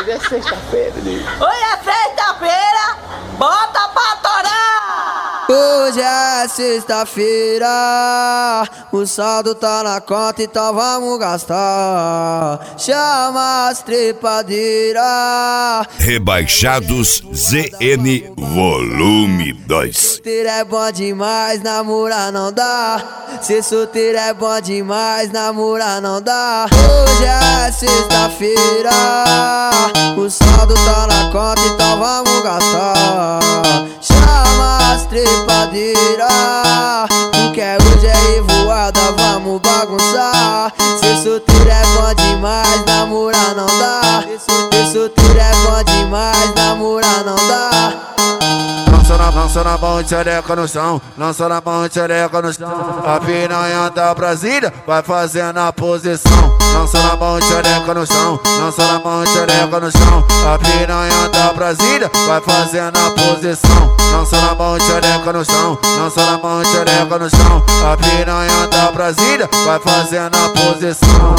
Hoje é sexta-feira, nego. Hoje é sexta-feira, bota pra torar! Hoje é sexta-feira, o saldo tá na conta, então vamos gastar. Chama as trepadeiras. Rebaixados ZN Volume 2. Solteiro é bom demais, namorar não dá. Ser solteiro é bom demais, namorar não dá. Hoje é sexta-feira, o saldo tá na conta, então vamos gastar. Chama as trepadeiras, porque hoje é revoada, vamos bagunçar. Ser solteiro é bom demais, namorar não dá. Ser solteiro é bom demais, namorar não dá. Lança na mão de xereca no chão, lança na mão de xereca no chão. A piranha da Brasília vai fazendo a posição. Lança na mão de xereca no chão, lança na mão de xereca no chão. A piranha da Brasília vai fazendo a posição. Lança na mão de xereca no chão, lança na mão de xereca no chão. A piranha da Brasília vai fazendo a posição.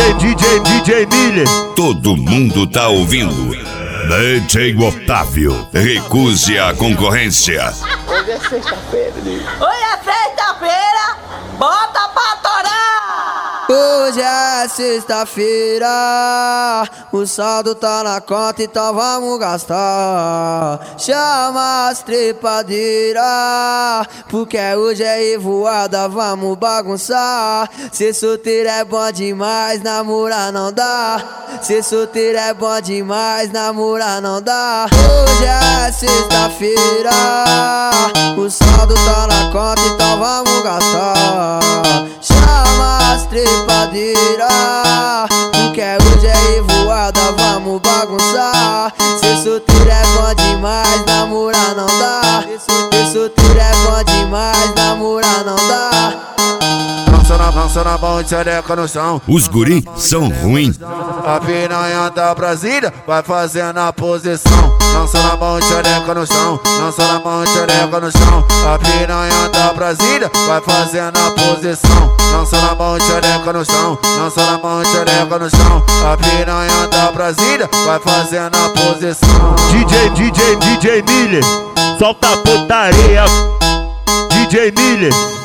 DJ Miller. Todo mundo tá ouvindo. DJ Otávio, recuse a concorrência. Hoje é sexta-feira, nego. Hoje é sexta-feira, bota pra torar! Hoje é sexta-feira, o saldo tá na conta, então vamos gastar. Chama as trepadeiras, porque hoje é revoada, vamos bagunçar. Ser solteiro é bom demais, namorar não dá. Ser solteiro é bom demais, namorar não dá. Hoje é sexta-feira, o saldo tá na conta, então vamos gastar. Chama as trepadeiras, porque hoje é revoada, vamos bagunçar. Ser solteiro é bom demais, namorar não dá. Ser solteiro é bom demais, namorar não dá. Lança na mão de xereca no chão. Os guri são ruins. A piranha da Brasília vai fazendo a posição. Lança na mão de xereca no chão, lança na mão de xereca no chão. A piranha da Brasília vai fazendo a posição. Lança na mão de xereca no chão, lança na mão de xereca no chão. A piranha da Brasília vai fazendo a posição. DJ Miller, solta a putaria. DJ Miller.